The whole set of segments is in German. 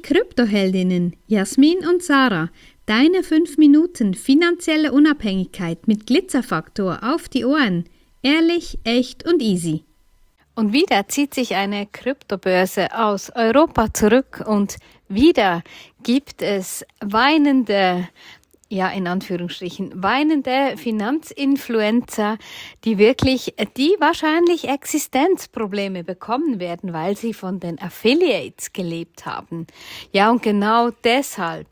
Kryptoheldinnen Jasmin und Sarah, deine 5 Minuten finanzielle Unabhängigkeit mit Glitzerfaktor auf die Ohren. Ehrlich, echt und easy. Und wieder zieht sich eine Kryptobörse aus Europa zurück und wieder gibt es weinende Finanzinfluencer, die wahrscheinlich Existenzprobleme bekommen werden, weil sie von den Affiliates gelebt haben. Ja, und genau deshalb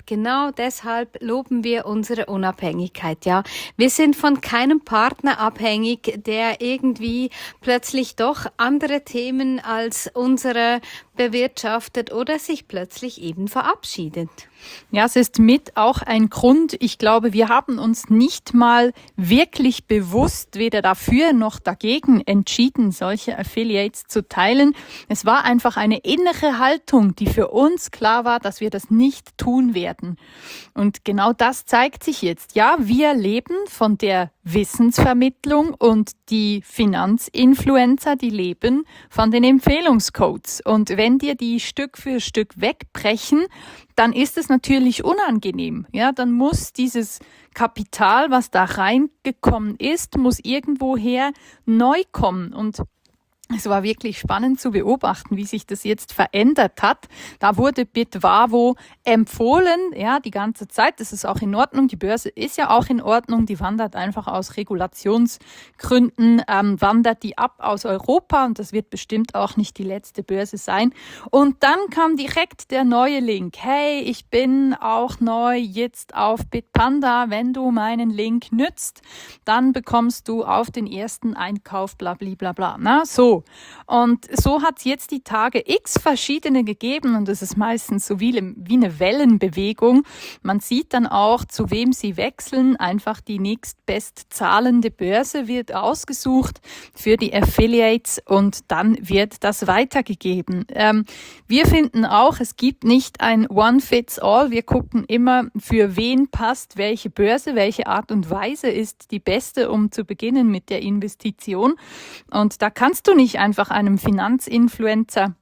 loben wir unsere Unabhängigkeit. Ja, wir sind von keinem Partner abhängig, der irgendwie plötzlich doch andere Themen als unsere bewirtschaftet oder sich plötzlich eben verabschiedet. Ja, es ist mit auch ein Grund. Ich glaube, wir haben uns nicht mal wirklich bewusst weder dafür noch dagegen entschieden, solche Affiliates zu teilen. Es war einfach eine innere Haltung, die für uns klar war, dass wir das nicht tun werden. Und genau das zeigt sich jetzt. Ja, wir leben von der Wissensvermittlung und die Finanzinfluencer, die leben von den Empfehlungscodes. Und wenn dir die Stück für Stück wegbrechen, dann ist es natürlich unangenehm. Ja, dann muss dieses Kapital, was da reingekommen ist, muss irgendwoher neu kommen. Und es war wirklich spannend zu beobachten, wie sich das jetzt verändert hat. Da wurde Bitwavo empfohlen, ja, die ganze Zeit. Das ist auch in Ordnung. Die Börse ist ja auch in Ordnung. Die wandert einfach aus Regulationsgründen, wandert die ab aus Europa. Und das wird bestimmt auch nicht die letzte Börse sein. Und dann kam direkt der neue Link. Hey, ich bin auch neu jetzt auf Bitpanda. Wenn du meinen Link nützt, dann bekommst du auf den ersten Einkauf blablabla. Na, so. Und so hat es jetzt die Tage x verschiedene gegeben und es ist meistens so wie eine Wellenbewegung. Man sieht dann auch, zu wem sie wechseln. Einfach die nächstbest zahlende Börse wird ausgesucht für die Affiliates und dann wird das weitergegeben. Wir finden auch, es gibt nicht ein One-Fits-All. Wir gucken immer, für wen passt welche Börse, welche Art und Weise ist die beste, um zu beginnen mit der Investition. Und da kannst du nicht einfach einem Finanzinfluencer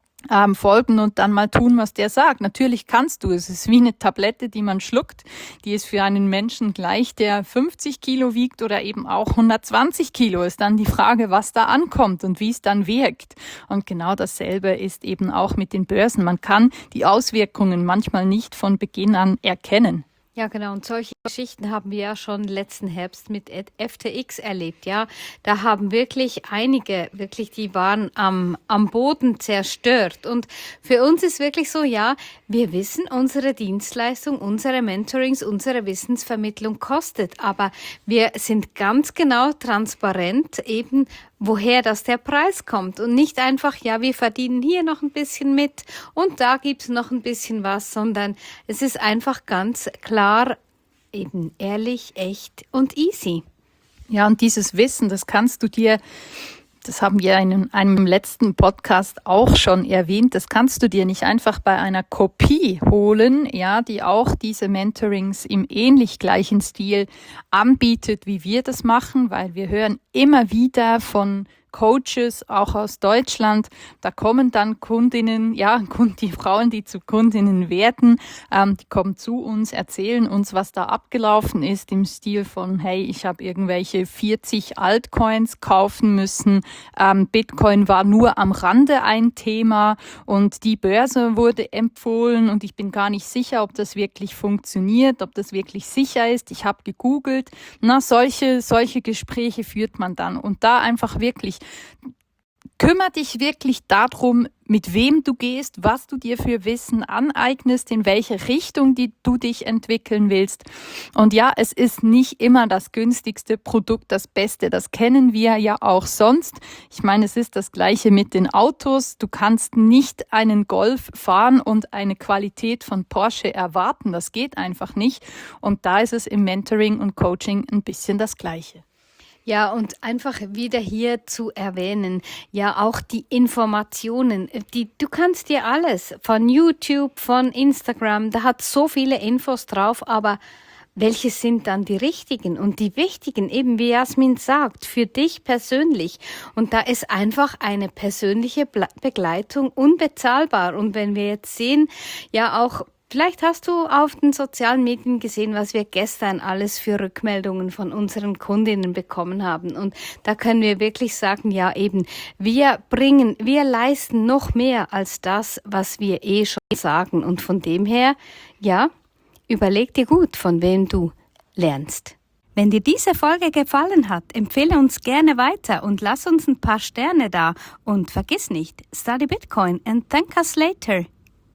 folgen und dann mal tun, was der sagt. Natürlich kannst du. Es ist wie eine Tablette, die man schluckt. Die ist für einen Menschen gleich, der 50 Kilo wiegt oder eben auch 120 Kilo. Ist dann die Frage, was da ankommt und wie es dann wirkt. Und genau dasselbe ist eben auch mit den Börsen. Man kann die Auswirkungen manchmal nicht von Beginn an erkennen. Ja, genau. Und solche Geschichten haben wir ja schon letzten Herbst mit FTX erlebt, ja. Da haben einige, die waren am Boden zerstört. Und für uns ist wirklich so, ja, wir wissen, unsere Dienstleistung, unsere Mentorings, unsere Wissensvermittlung kostet. Aber wir sind ganz genau transparent eben, woher der Preis kommt und nicht einfach, ja, wir verdienen hier noch ein bisschen mit und da gibt's noch ein bisschen was, sondern es ist einfach ganz klar, eben ehrlich, echt und easy. Ja, und dieses Wissen, das haben wir in einem letzten Podcast auch schon erwähnt, das kannst du dir nicht einfach bei einer Kopie holen, ja, die auch diese Mentorings im ähnlich gleichen Stil anbietet, wie wir das machen, weil wir hören immer wieder von Coaches, auch aus Deutschland, da kommen dann Kundinnen, ja, die Frauen, die zu Kundinnen werden, die kommen zu uns, erzählen uns, was da abgelaufen ist, im Stil von, hey, ich habe irgendwelche 40 Altcoins kaufen müssen, Bitcoin war nur am Rande ein Thema und die Börse wurde empfohlen und ich bin gar nicht sicher, ob das wirklich funktioniert, ob das wirklich sicher ist. Ich habe gegoogelt. Solche Gespräche führt man dann und da einfach wirklich kümmere dich wirklich darum, mit wem du gehst, was du dir für Wissen aneignest, in welche Richtung du dich entwickeln willst. Und ja, es ist nicht immer das günstigste Produkt, das Beste. Das kennen wir ja auch sonst. Ich meine, es ist das Gleiche mit den Autos. Du kannst nicht einen Golf fahren und eine Qualität von Porsche erwarten. Das geht einfach nicht. Und da ist es im Mentoring und Coaching ein bisschen das Gleiche. Ja, und einfach wieder hier zu erwähnen, ja auch die Informationen, du kannst dir alles von YouTube, von Instagram, da hat so viele Infos drauf, aber welche sind dann die richtigen und die wichtigen, eben wie Jasmin sagt, für dich persönlich. Und da ist einfach eine persönliche Begleitung unbezahlbar. Und wenn wir jetzt sehen, ja auch, vielleicht hast du auf den sozialen Medien gesehen, was wir gestern alles für Rückmeldungen von unseren Kundinnen bekommen haben. Und da können wir wirklich sagen, ja eben, wir leisten noch mehr als das, was wir schon sagen. Und von dem her, ja, überleg dir gut, von wem du lernst. Wenn dir diese Folge gefallen hat, empfehle uns gerne weiter und lass uns ein paar Sterne da. Und vergiss nicht, study Bitcoin and thank us later.